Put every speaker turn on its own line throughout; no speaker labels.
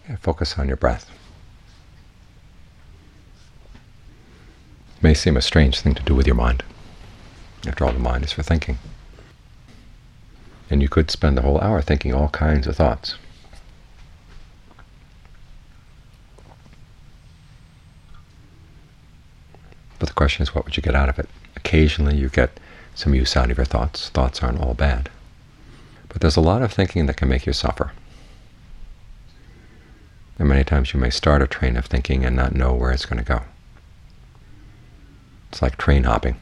Focus on your breath. It may seem a strange thing to do with your mind. After all, the mind is for thinking. And you could spend the whole hour thinking all kinds of thoughts. But the question is, what would you get out of it? Occasionally you get some use out of your thoughts. Thoughts aren't all bad. But there's a lot of thinking that can make you suffer. And many times you may start a train of thinking and not know where it's going to go. It's like train hopping.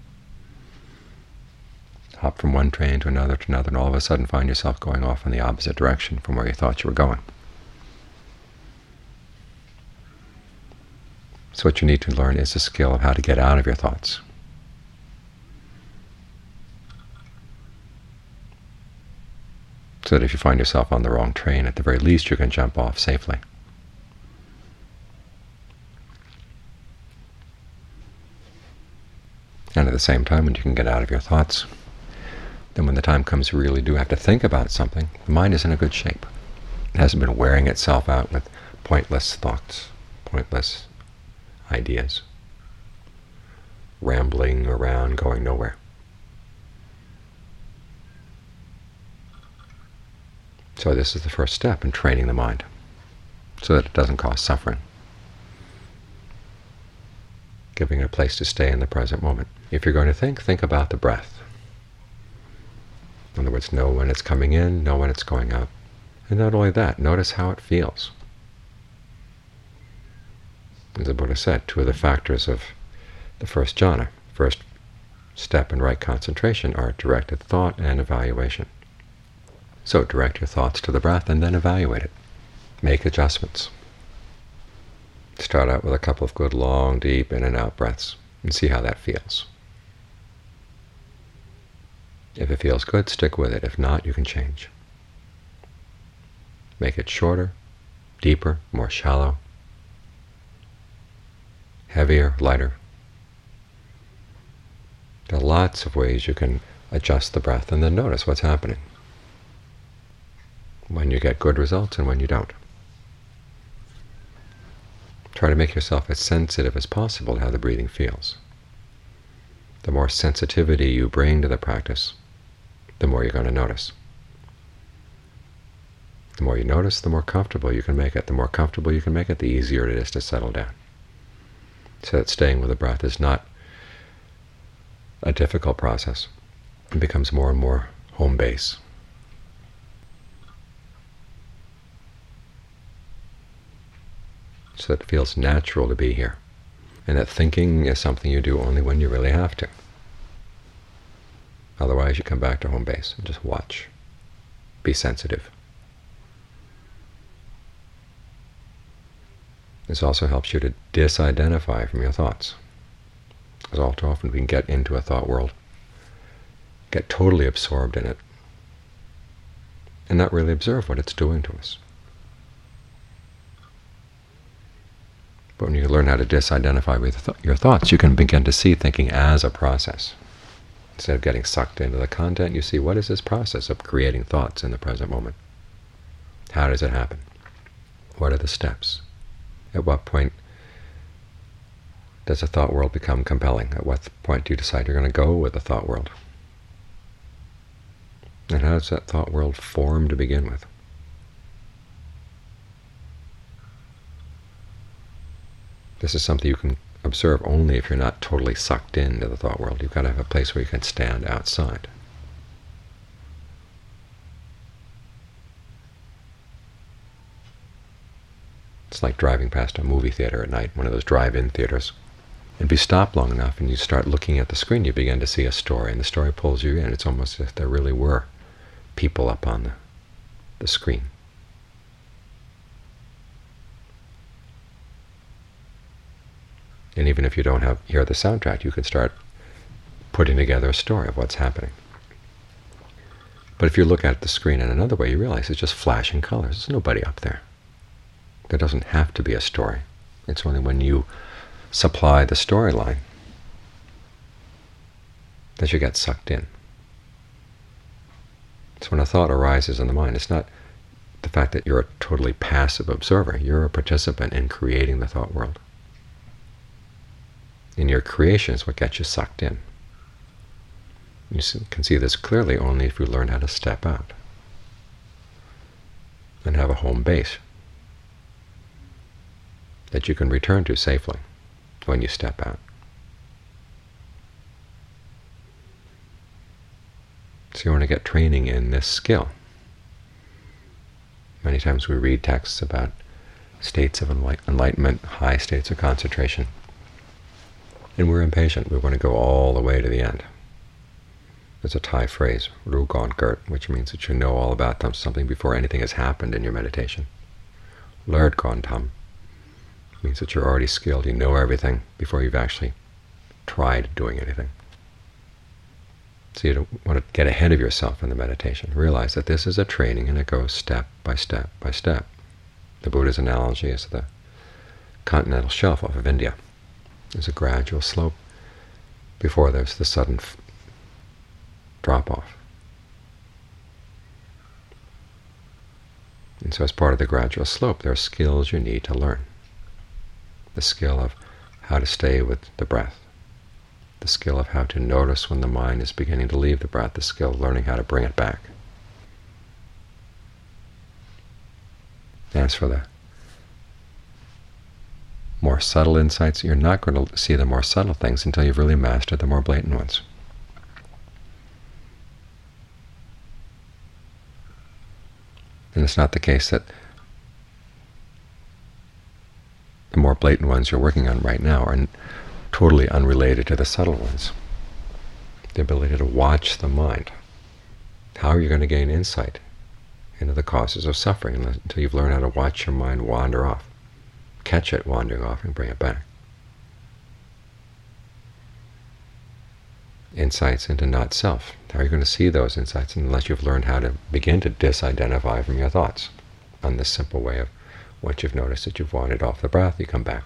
Hop from one train to another, and all of a sudden find yourself going off in the opposite direction from where you thought you were going. So what you need to learn is the skill of how to get out of your thoughts. So that if you find yourself on the wrong train, at the very least you can jump off safely. And at the same time, when you can get out of your thoughts, then when the time comes you really do have to think about something, the mind is in a good shape. It hasn't been wearing itself out with pointless thoughts, pointless ideas, rambling around, going nowhere. So this is the first step in training the mind, so that it doesn't cause suffering. Giving it a place to stay in the present moment. If you're going to think about the breath. In other words, know when it's coming in, know when it's going out. And not only that, notice how it feels. As the Buddha said, two of the factors of the first jhana, first step in right concentration, are directed thought and evaluation. So direct your thoughts to the breath and then evaluate it. Make adjustments. Start out with a couple of good, long, deep in and out breaths and see how that feels. If it feels good, stick with it. If not, you can change. Make it shorter, deeper, more shallow, heavier, lighter. There are lots of ways you can adjust the breath and then notice what's happening when you get good results and when you don't. Try to make yourself as sensitive as possible to how the breathing feels. The more sensitivity you bring to the practice, the more you're going to notice. The more you notice, the more comfortable you can make it. The more comfortable you can make it, the easier it is to settle down. So that staying with the breath is not a difficult process. It becomes more and more home base. So that it feels natural to be here, and that thinking is something you do only when you really have to. Otherwise, you come back to home base and just watch. Be sensitive. This also helps you to disidentify from your thoughts. Because all too often we can get into a thought world, get totally absorbed in it, and not really observe what it's doing to us. But when you learn how to disidentify with your thoughts, you can begin to see thinking as a process. Instead of getting sucked into the content, you see, what is this process of creating thoughts in the present moment? How does it happen? What are the steps? At what point does a thought world become compelling? At what point do you decide you're going to go with the thought world? And how does that thought world form to begin with? This is something you can observe only if you're not totally sucked into the thought world. You've got to have a place where you can stand outside. It's like driving past a movie theater at night, one of those drive-in theaters. And if you stop long enough and you start looking at the screen, you begin to see a story, and the story pulls you in. It's almost as if there really were people up on the screen. And even if you don't hear the soundtrack, you can start putting together a story of what's happening. But if you look at the screen in another way, you realize it's just flashing colors. There's nobody up there. There doesn't have to be a story. It's only when you supply the storyline that you get sucked in. So when a thought arises in the mind, it's not the fact that you're a totally passive observer. You're a participant in creating the thought world. And your creation is what gets you sucked in. You can see this clearly only if you learn how to step out and have a home base that you can return to safely when you step out. So you want to get training in this skill. Many times we read texts about states of enlightenment, high states of concentration, and we're impatient. We want to go all the way to the end. There's a Thai phrase, Ru Gon Gert, which means that you know all about something before anything has happened in your meditation. Lerd Gon Tam means that you're already skilled, you know everything before you've actually tried doing anything. So you don't want to get ahead of yourself in the meditation. Realize that this is a training and it goes step by step by step. The Buddha's analogy is the continental shelf off of India. There's a gradual slope before there's the sudden drop-off. And so as part of the gradual slope, there are skills you need to learn. The skill of how to stay with the breath, the skill of how to notice when the mind is beginning to leave the breath, the skill of learning how to bring it back. As for the more subtle insights, you're not going to see the more subtle things until you've really mastered the more blatant ones. And it's not the case that the more blatant ones you're working on right now are totally unrelated to the subtle ones. The ability to watch the mind. How are you going to gain insight into the causes of suffering until you've learned how to watch your mind wander off, catch it wandering off, and bring it back? Insights into not-self. How are you going to see those insights unless you've learned how to begin to disidentify from your thoughts on this simple way of once you've noticed that you've wandered off the breath, you come back.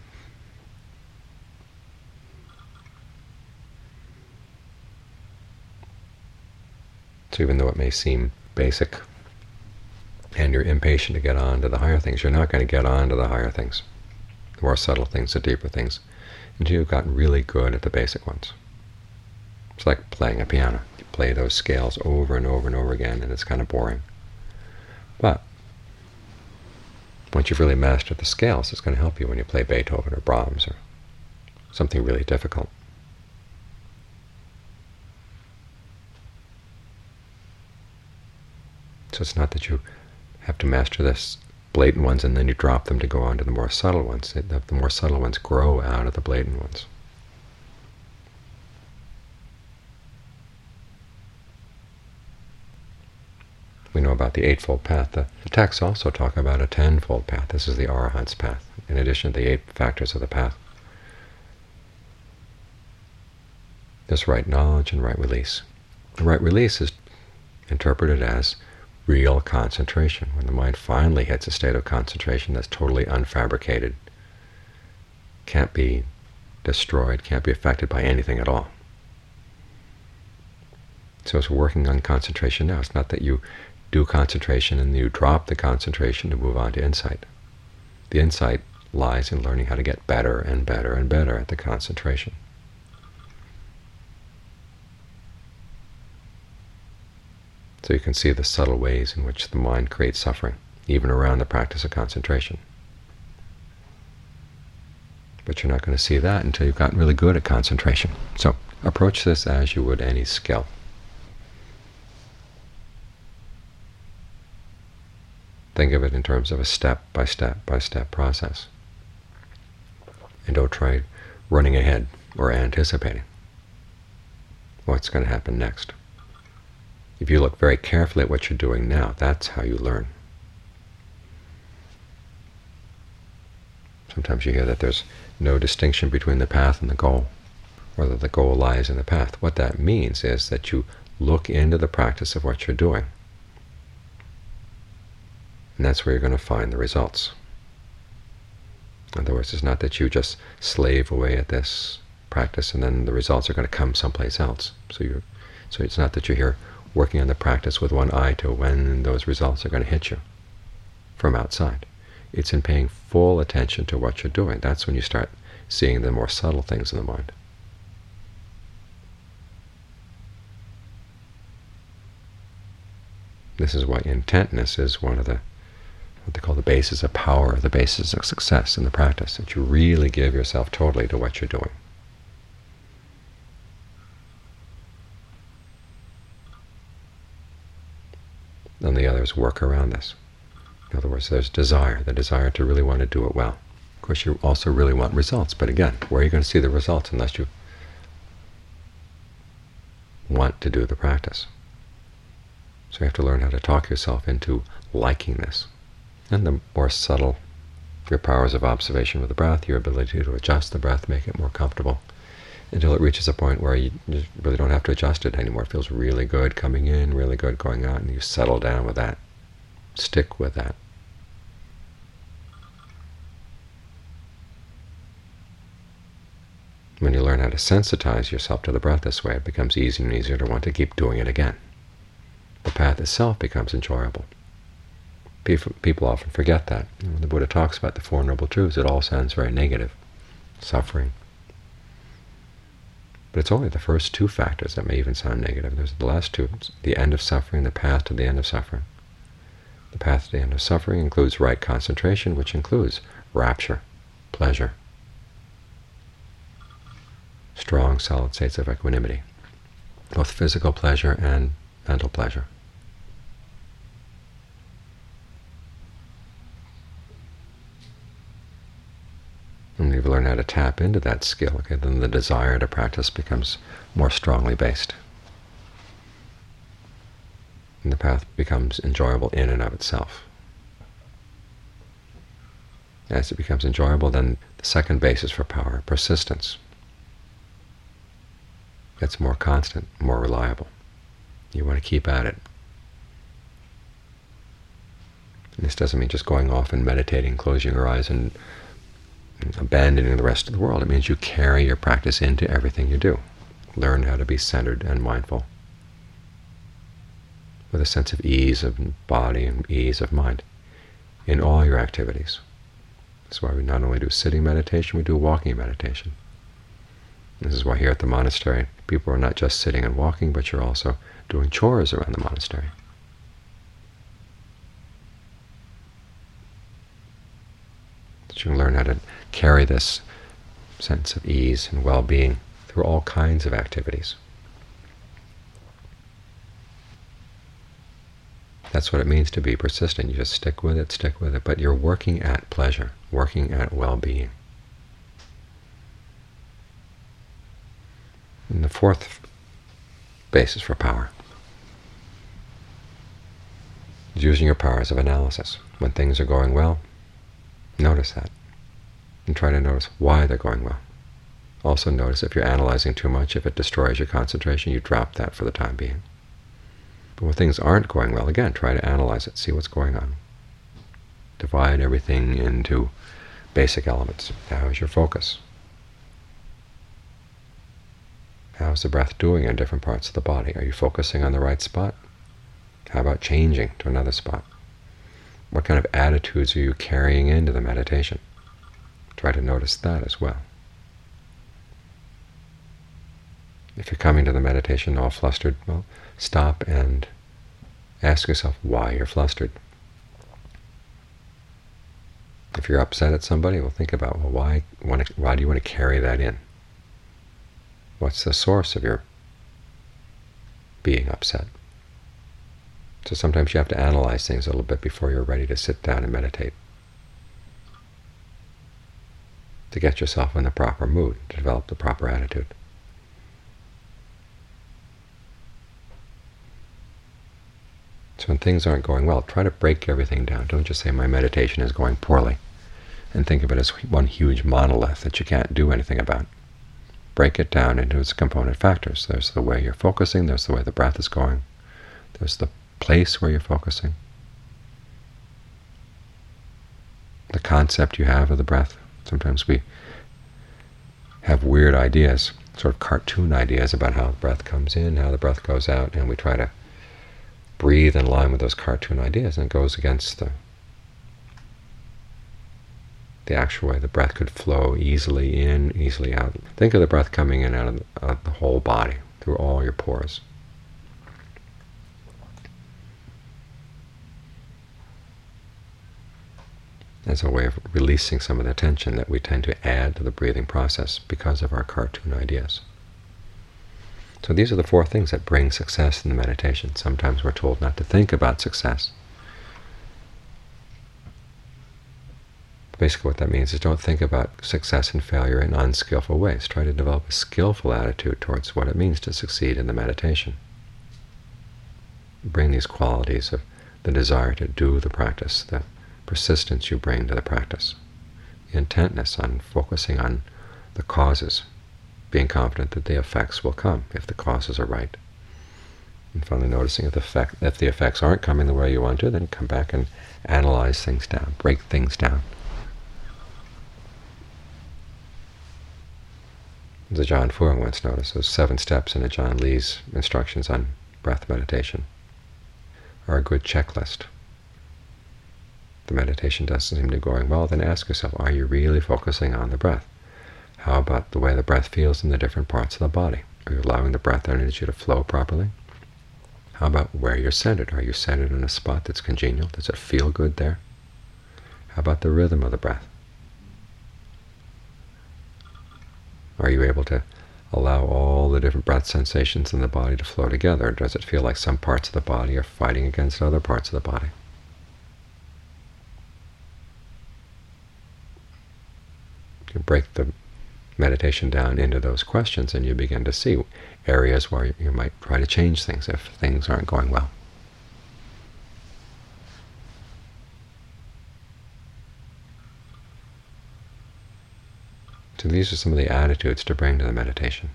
So even though it may seem basic and you're impatient to get on to the higher things, you're not going to get on to the higher things, the more subtle things, the deeper things, until you've gotten really good at the basic ones. It's like playing a piano. You play those scales over and over and over again, and it's kind of boring. But once you've really mastered the scales, it's going to help you when you play Beethoven or Brahms or something really difficult. So it's not that you have to master this blatant ones and then you drop them to go on to the more subtle ones. The more subtle ones grow out of the blatant ones. We know about the Eightfold Path. The texts also talk about a tenfold path. This is the Arahant's path, in addition to the 8 factors of the path. There's right knowledge and right release. The right release is interpreted as real concentration, when the mind finally hits a state of concentration that's totally unfabricated, can't be destroyed, can't be affected by anything at all. So it's working on concentration now. It's not that you do concentration and you drop the concentration to move on to insight. The insight lies in learning how to get better and better and better at the concentration. So you can see the subtle ways in which the mind creates suffering, even around the practice of concentration. But you're not going to see that until you've gotten really good at concentration. So approach this as you would any skill. Think of it in terms of a step-by-step-by-step process. And don't try running ahead or anticipating what's going to happen next. If you look very carefully at what you're doing now, that's how you learn. Sometimes you hear that there's no distinction between the path and the goal, or that the goal lies in the path. What that means is that you look into the practice of what you're doing, and that's where you're going to find the results. In other words, it's not that you just slave away at this practice and then the results are going to come someplace else. So it's not that you're here working on the practice with one eye to when those results are going to hit you. from outside. It's in paying full attention to what you're doing. That's when you start seeing the more subtle things in the mind. This is why intentness is one of what they call the basis of power, the basis of success in the practice, that you really give yourself totally to what you're doing. Then the others work around this. In other words, there's desire, the desire to really want to do it well. Of course, you also really want results, but again, where are you going to see the results unless you want to do the practice? So you have to learn how to talk yourself into liking this. And the more subtle your powers of observation with the breath, your ability to adjust the breath, make it more comfortable, until it reaches a point where you just really don't have to adjust it anymore. It feels really good coming in, really good going out, and you settle down with that. Stick with that. When you learn how to sensitize yourself to the breath this way, it becomes easier and easier to want to keep doing it again. The path itself becomes enjoyable. People often forget that. When the Buddha talks about the Four Noble Truths, it all sounds very negative. Suffering. But it's only the first two factors that may even sound negative. There's the last two, the end of suffering, the path to the end of suffering. The path to the end of suffering includes right concentration, which includes rapture, pleasure, strong, solid states of equanimity, both physical pleasure and mental pleasure. And when you learn how to tap into that skill, okay, then the desire to practice becomes more strongly based. And the path becomes enjoyable in and of itself. As it becomes enjoyable, then the second basis for power, persistence, gets more constant, more reliable. You want to keep at it. And this doesn't mean just going off and meditating, closing your eyes, and abandoning the rest of the world. It means you carry your practice into everything you do. Learn how to be centered and mindful, with a sense of ease of body and ease of mind in all your activities. That's why we not only do sitting meditation, we do walking meditation. This is why here at the monastery, people are not just sitting and walking, but you're also doing chores around the monastery. That you can learn how to carry this sense of ease and well-being through all kinds of activities. That's what it means to be persistent. You just stick with it, but you're working at pleasure, working at well-being. And the fourth basis for power is using your powers of analysis. When things are going well, notice that, and try to notice why they're going well. Also notice if you're analyzing too much, if it destroys your concentration, you drop that for the time being. But when things aren't going well, again, try to analyze it, see what's going on. Divide everything into basic elements. How is your focus? How's the breath doing in different parts of the body? Are you focusing on the right spot? How about changing to another spot? What kind of attitudes are you carrying into the meditation? Try to notice that as well. If you're coming to the meditation all flustered, well, stop and ask yourself why you're flustered. If you're upset at somebody, well, think about, well, why do you want to carry that in? What's the source of your being upset? So sometimes you have to analyze things a little bit before you're ready to sit down and meditate, to get yourself in the proper mood, to develop the proper attitude. So when things aren't going well, try to break everything down. Don't just say, my meditation is going poorly, and think of it as one huge monolith that you can't do anything about. Break it down into its component factors. There's the way you're focusing, there's the way the breath is going, there's the place where you're focusing, the concept you have of the breath. Sometimes we have weird ideas, sort of cartoon ideas about how the breath comes in, how the breath goes out, and we try to breathe in line with those cartoon ideas, and it goes against the the actual way the breath could flow easily in, easily out. Think of the breath coming in out of the whole body, through all your pores. As a way of releasing some of the tension that we tend to add to the breathing process because of our cartoon ideas. So these are the 4 things that bring success in the meditation. Sometimes we're told not to think about success. Basically what that means is don't think about success and failure in unskillful ways. Try to develop a skillful attitude towards what it means to succeed in the meditation. Bring these qualities of the desire to do the practice, the persistence you bring to the practice, the intentness on focusing on the causes, being confident that the effects will come if the causes are right. And finally noticing if the effects aren't coming the way you want to, then come back and analyze things down, break things down. As Ajaan Fuang once noticed, those 7 steps in Ajaan Lee's instructions on breath meditation are a good checklist. The meditation doesn't seem to be going well, then ask yourself, are you really focusing on the breath? How about the way the breath feels in the different parts of the body? Are you allowing the breath energy to flow properly? How about where you're centered? Are you centered in a spot that's congenial? Does it feel good there? How about the rhythm of the breath? Are you able to allow all the different breath sensations in the body to flow together? Or does it feel like some parts of the body are fighting against other parts of the body? You break the meditation down into those questions, and you begin to see areas where you might try to change things if things aren't going well. So these are some of the attitudes to bring to the meditation.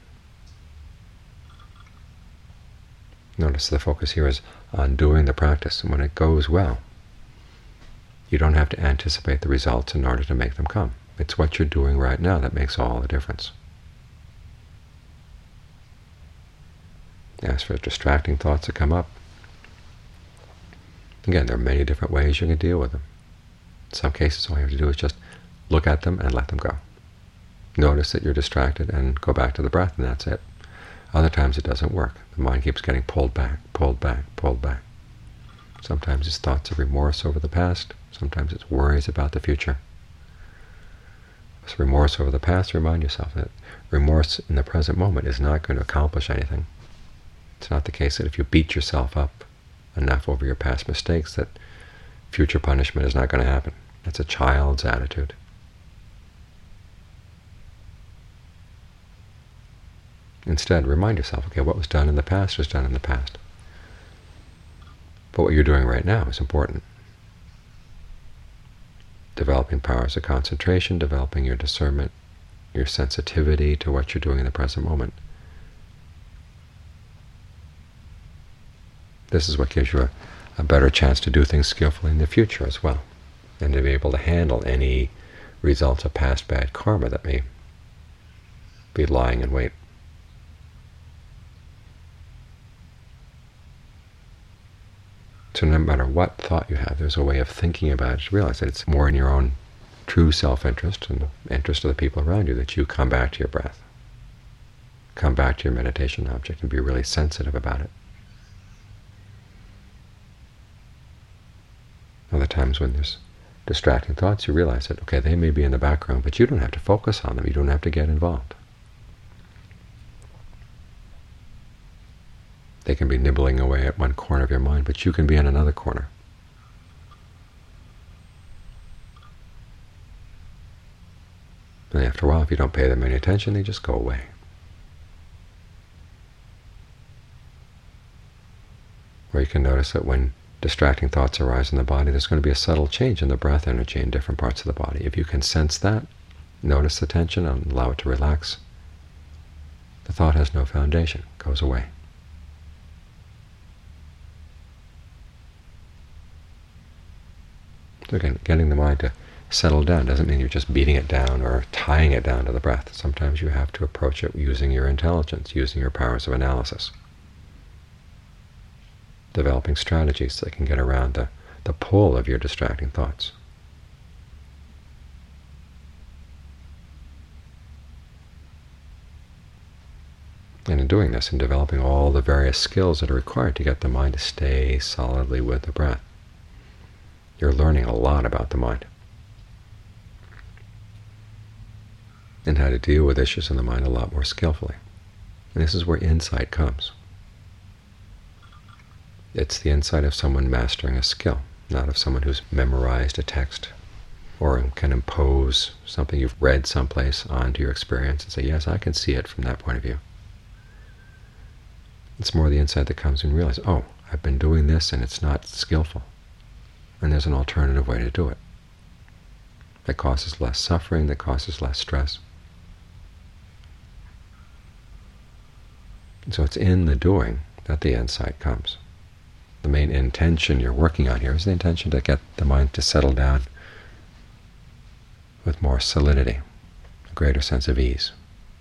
Notice the focus here is on doing the practice, and when it goes well, you don't have to anticipate the results in order to make them come. It's what you're doing right now that makes all the difference. As for distracting thoughts that come up, again, there are many different ways you can deal with them. In some cases, all you have to do is just look at them and let them go. Notice that you're distracted and go back to the breath, and that's it. Other times it doesn't work. The mind keeps getting pulled back, pulled back, pulled back. Sometimes it's thoughts of remorse over the past. Sometimes it's worries about the future. So remorse over the past, remind yourself that remorse in the present moment is not going to accomplish anything. It's not the case that if you beat yourself up enough over your past mistakes that future punishment is not going to happen. That's a child's attitude. Instead, remind yourself, okay, what was done in the past was done in the past. But what you're doing right now is important. Developing powers of concentration, developing your discernment, your sensitivity to what you're doing in the present moment. This is what gives you a better chance to do things skillfully in the future as well, and to be able to handle any results of past bad karma that may be lying in wait. So no matter what thought you have, there's a way of thinking about it to realize that it's more in your own true self-interest and the interest of the people around you that you come back to your breath, come back to your meditation object, and be really sensitive about it. Other times when there's distracting thoughts, you realize that, okay, they may be in the background, but you don't have to focus on them. You don't have to get involved. They can be nibbling away at one corner of your mind, but you can be in another corner. And after a while, if you don't pay them any attention, they just go away. Or you can notice that when distracting thoughts arise in the body, there's going to be a subtle change in the breath energy in different parts of the body. If you can sense that, notice the tension and allow it to relax, the thought has no foundation, it goes away. So again, getting the mind to settle down doesn't mean you're just beating it down or tying it down to the breath. Sometimes you have to approach it using your intelligence, using your powers of analysis, developing strategies that can get around the pull of your distracting thoughts. And in doing this, in developing all the various skills that are required to get the mind to stay solidly with the breath, you're learning a lot about the mind and how to deal with issues in the mind a lot more skillfully. And this is where insight comes. It's the insight of someone mastering a skill, not of someone who's memorized a text or can impose something you've read someplace onto your experience and say, yes, I can see it from that point of view. It's more the insight that comes when you realize, oh, I've been doing this and it's not skillful, and there's an alternative way to do it that causes less suffering, that causes less stress. And so it's in the doing that the insight comes. The main intention you're working on here is the intention to get the mind to settle down with more solidity, a greater sense of ease.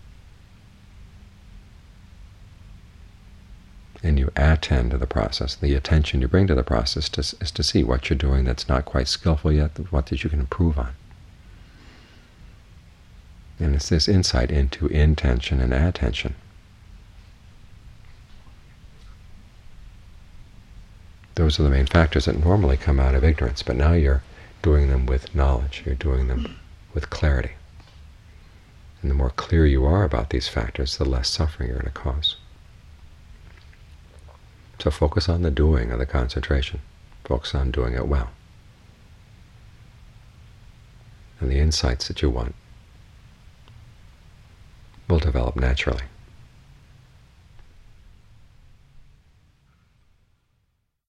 And you attend to the process. The attention you bring to the process is to see what you're doing that's not quite skillful yet, what that you can improve on. And it's this insight into intention and attention. Those are the main factors that normally come out of ignorance, but now you're doing them with knowledge, you're doing them with clarity. And the more clear you are about these factors, the less suffering you're going to cause. So focus on the doing of the concentration. Focus on doing it well. And the insights that you want will develop naturally.